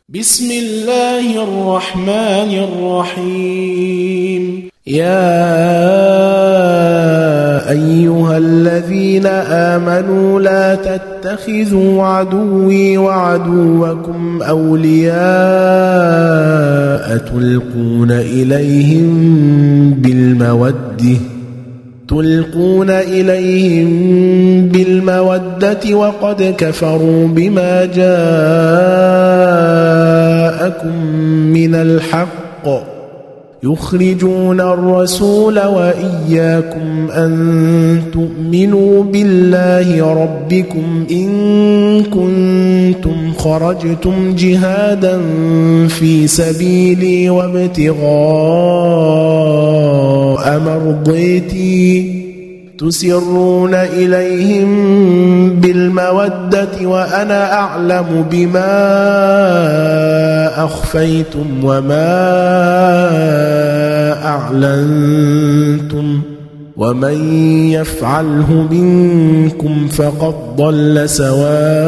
بسم الله الرحمن الرحيم. يا أيها الذين آمنوا لا تتخذوا عدوي وعدوكم أولياء تلقون إليهم بالمودة وقد كفروا بما جاءكم من الحق يخرجون الرسول وإياكم أن تؤمنوا بالله ربكم إن كنتم خرجتم جهادا في سبيلي وابتغاء مرضيتي تسرون إليهم بالمودة وأنا أعلم بما أخفيتم وما أعلنتم ومن يفعله منكم فقد ضل سواء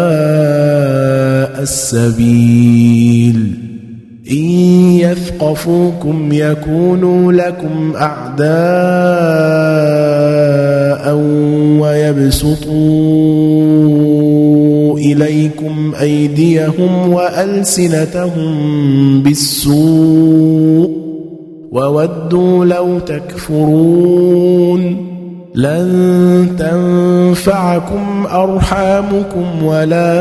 السبيل. إن يثقفوكم يكونوا لكم أعداء ويبسطوا إليكم أيديهم وألسنتهم بالسوء وودوا لو تكفرون. لن تنفعكم أرحامكم ولا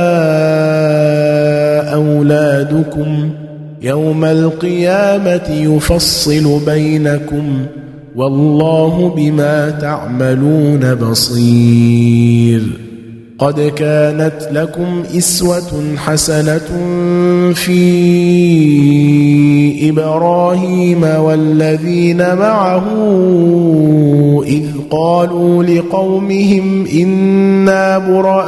أولادكم يوم القيامة يفصل بينكم والله بما تعملون بصير. قد كانت لكم إسوة حسنة في إبراهيم والذين معه إذ قالوا لقومهم إنا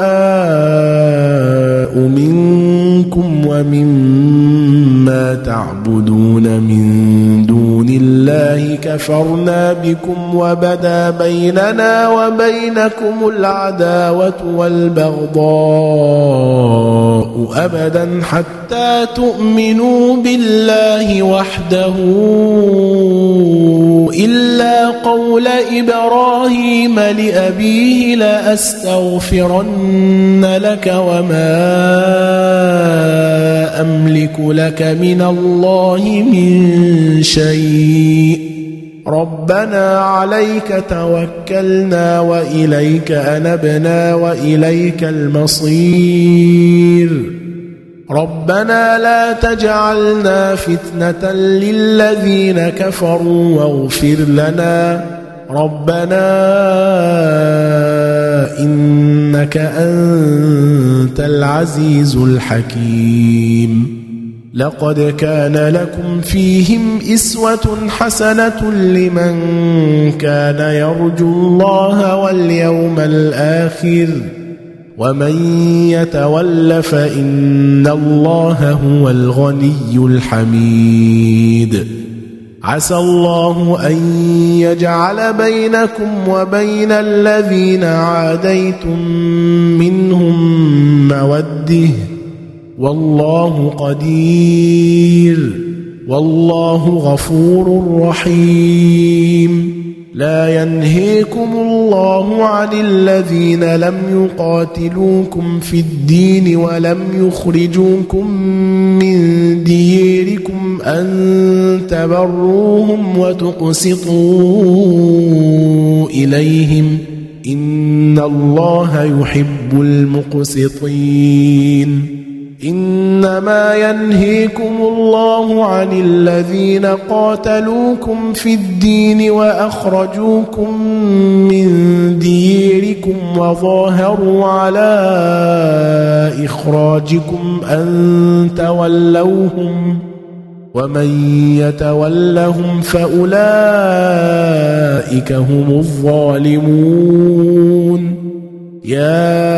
براء منكم ومما تعبدون من دون الله كفرنا بكم وبدا بيننا وبينكم العداوة والبغضاء أبدا حتى تؤمنوا بالله وحده إلا قول إبراهيم لأبيه لأستغفرن لك وما أملك لك من الله من شيء ربنا عليك توكلنا وإليك أنبنا وإليك المصير. ربنا لا تجعلنا فتنة للذين كفروا واغفر لنا ربنا إنك أنت العزيز الحكيم. لقد كان لكم فيهم إسوة حسنة لمن كان يرجو الله واليوم الآخر ومن يتول فإن الله هو الغني الحميد. عسى الله أن يجعل بينكم وبين الذين عاديتم منهم مودة والله قدير والله غفور رحيم. لا ينهيكم الله عن الذين لم يقاتلوكم في الدين ولم يخرجوكم من ديركم أن تبروهم وتقسطوا إليهم إن الله يحب المقسطين. إنما ينهيكم الله عن الذين قاتلوكم في الدين وأخرجوكم من ديركم وظاهروا على إخراجكم أن تولوهم ومن يتولهم فأولئك هم الظالمون. يا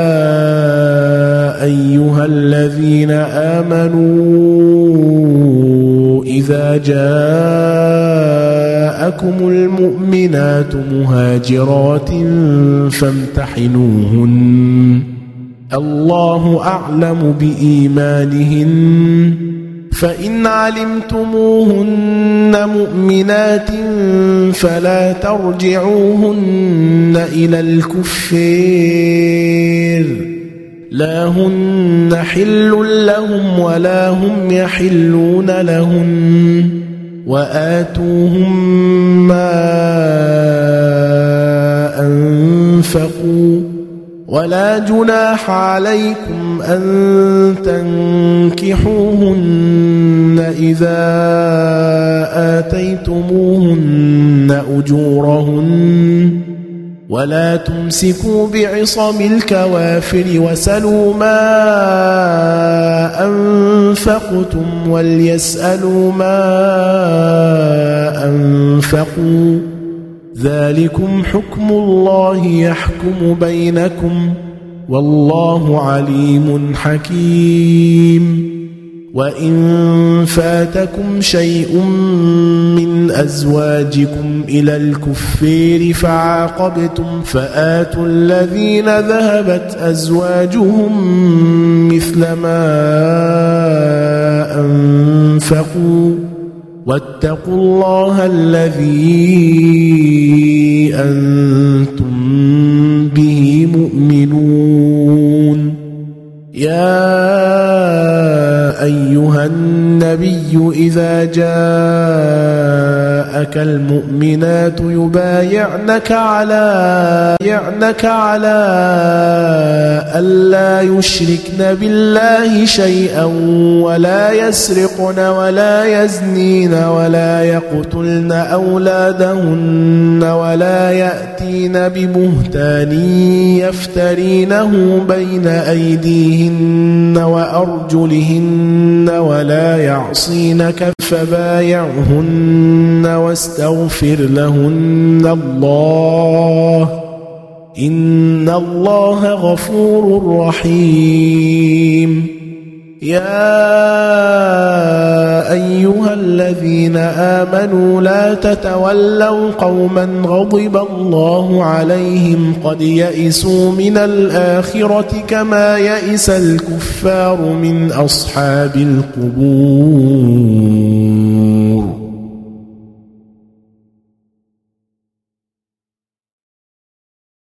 أيها الذين آمنوا إذا جاءكم المؤمنات مهاجرات فامتحنوهن الله أعلم بإيمانهن فإن علمتموهن مؤمنات فلا ترجعوهن إلى الكفار لا هن حل لهم ولا هم يحلون لهن وآتوهم ما أنفقوا ولا جناح عليكم أن تنكحوهن إذا آتيتموهن أجورهن ولا تمسكوا بعصم الكوافر وسلوا ما أنفقتم وليسألوا ما أنفقوا ذلكم حكم الله يحكم بينكم والله عليم حكيم وإن فاتكم شيء من أزواجكم إلى الكفار فعاقبتم فآتوا الذين ذهبت أزواجهم مثل ما أنفقوا واتقوا الله الذي أنتم به مؤمنون يا أيها النبي إذا جاءك المؤمنات يبايعنك على ألا يشركن بالله شيئا ولا يسرقن ولا يزنين ولا يقتلن أولادهن ولا يأتين ببهتان يفترينه بين أيديهن وأرجلهن ولا يعصينك فبايعهن واستغفر لهن الله إن الله غفور رحيم يا أيها الذين آمنوا لا تتولوا قوما غضب الله عليهم قد يئسوا من الآخرة كما يئس الكفار من أصحاب القبور